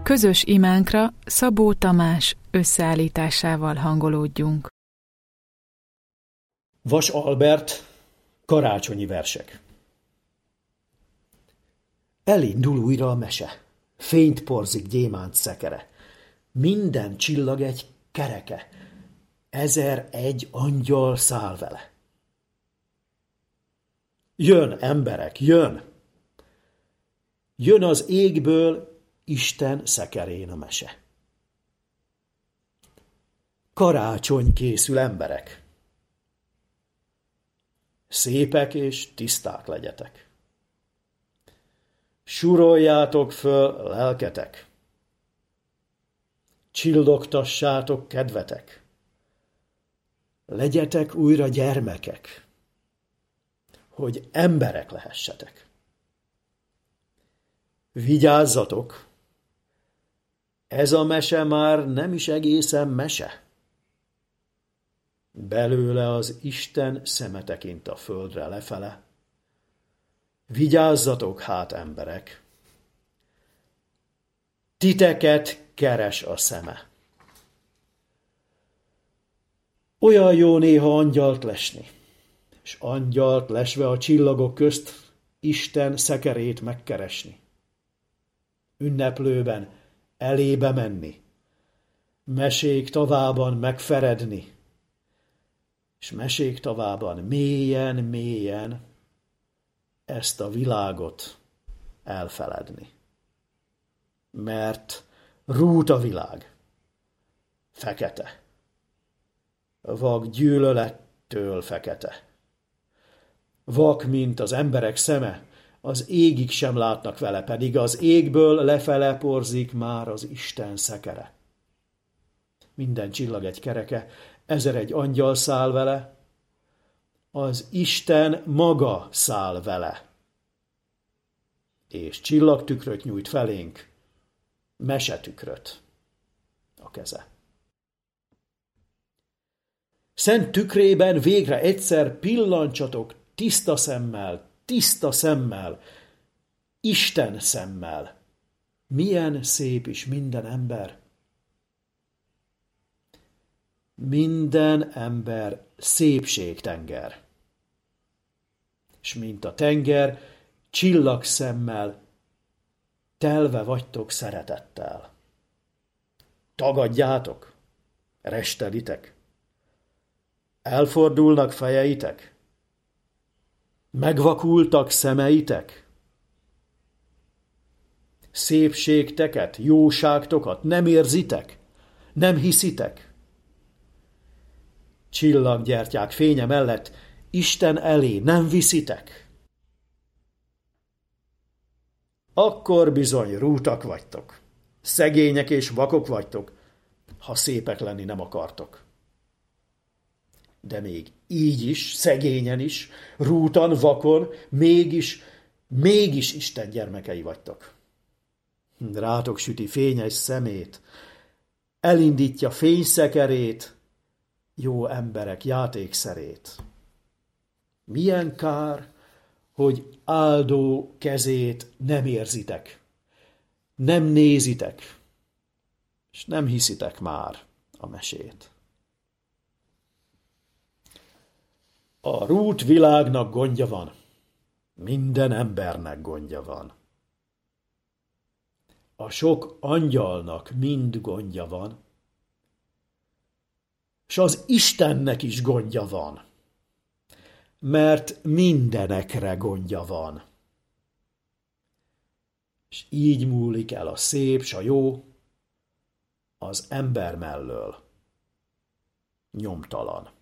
Közös imánkra Szabó Tamás összeállításával hangolódjunk. Vas Albert, karácsonyi versek. Elindul újra a mese, fényt porzik gyémánt szekere. Minden csillag egy kereke, 1001 angyal száll vele. Jön, emberek, jön! Jön az égből Isten szekerén a mese. Karácsony készül, emberek! Szépek és tiszták legyetek. Suroljátok föl lelketek. Csillogtassátok kedvetek. Legyetek újra gyermekek, hogy emberek lehessetek. Vigyázzatok! Ez a mese már nem is egészen mese. Belőle az Isten szeme tekint a földre lefele. Vigyázzatok hát, emberek! Titeket keres a szeme. Olyan jó néha angyalt lesni, és angyalt lesve a csillagok közt Isten szekerét megkeresni. Ünneplőben elébe menni, mesék tavában megferedni, és mesék tavában mélyen ezt a világot elfeledni. Mert rút a világ, fekete, vak gyűlölettől fekete. Vak, mint az emberek szeme, az égig sem látnak vele, pedig az égből lefele porzik már az Isten szekere. Minden csillag egy kereke, 1001 angyal száll vele, az Isten maga száll vele. És csillagtükröt nyújt felénk, mesetükröt a keze. Szent tükrében végre egyszer pillancsatok tiszta szemmel, Isten szemmel. Milyen szép is minden ember. Minden ember szépségtenger. És mint a tenger, csillagszemmel telve vagytok szeretettel. Tagadjátok, restelitek, elfordulnak fejeitek, megvakultak szemeitek, szépségteket, jóságtokat nem érzitek, nem hiszitek. Csillaggyertyák fénye mellett Isten elé nem viszitek. Akkor bizony rútak vagytok, szegények és vakok vagytok, ha szépek lenni nem akartok. De még így is, szegényen is, rútan, vakon, mégis Isten gyermekei vagytok. Rátok süti fényes szemét, elindítja fényszekerét, jó emberek játékszerét. Milyen kár, hogy áldó kezét nem érzitek, nem nézitek, és nem hiszitek már a mesét. A rút világnak gondja van, minden embernek gondja van. A sok angyalnak mind gondja van, s az Istennek is gondja van, mert mindenekre gondja van. És így múlik el a szép s a jó az ember mellől, nyomtalan.